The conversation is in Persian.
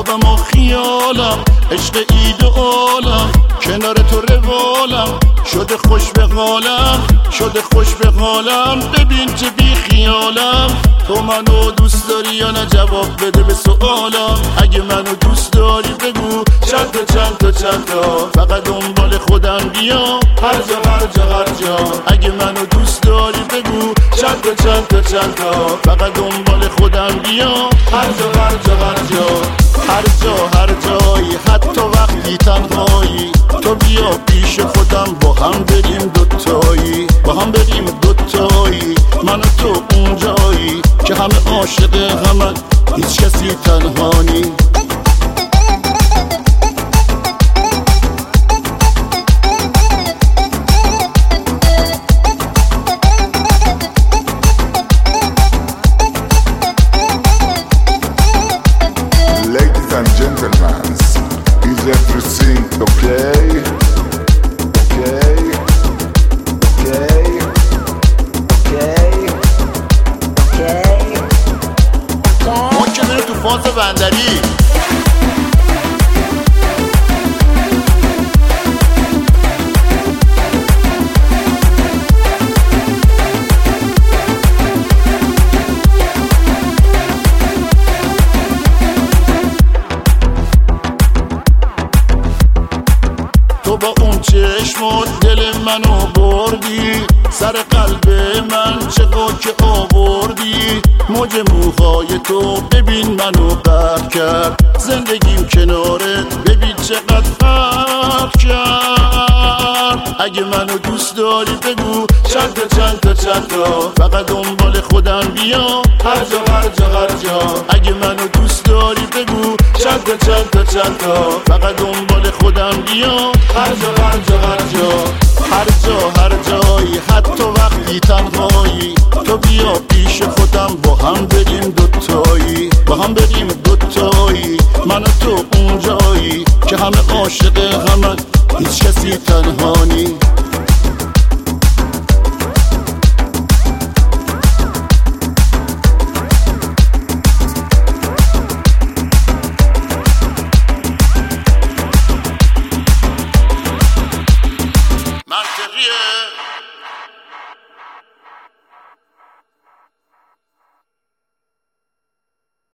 خوابم و خیالم، عشق اید و عالم، کنار تو روالم، شده خوش به حالم، شده خوش به حالم. ببین چه بی خیالم، تو منو دوست داری یا نه؟ جواب بده به سوالم. اگه منو دوست داری بگو چند تا چند تا چند تا، فقط دنبال خودم بیا هر جا هر جا هر جا. اگه منو دوست داری بگو چند تا چند تا چند تا، فقط دنبال خودم بیا هر جا هر جا هر جا. هر جا هر جایی، حتی وقتی تنهایی، تو بیا پیش خودم با هم بریم دوتایی، با هم بریم دوتایی. من و تو اونجایی که همه عاشق همن، هیچ کسی تنها نی. Ladies and gentlemen, is everything okay? Okay? Okay? Okay? Okay? ما که میره تو فاز بندری. تو با اون چشمات دل منو بردی، سر قلب من چه که آوردی. موج موهای تو ببین منو غرق کرد، زندگیم کنارت ببین چقدر فرق کرد. اگه منو دوست داری بگو چند تا چند تا چند تا، فقط دنبال خودم بیا هر جا هر جا هر جا. اگه منو دوست داری بگو چند تا چند تا چند تا، فقط دنبال خودم بیا هر جا هر جا هر جا. هر جا هر جایی، حتی وقتی تنهایی، تو بیا پیش خودم با هم بریم دوتایی، با هم بریم دوتایی. من و تو اونجایی که همه عاشق همن، هیچ کسی تنها نی.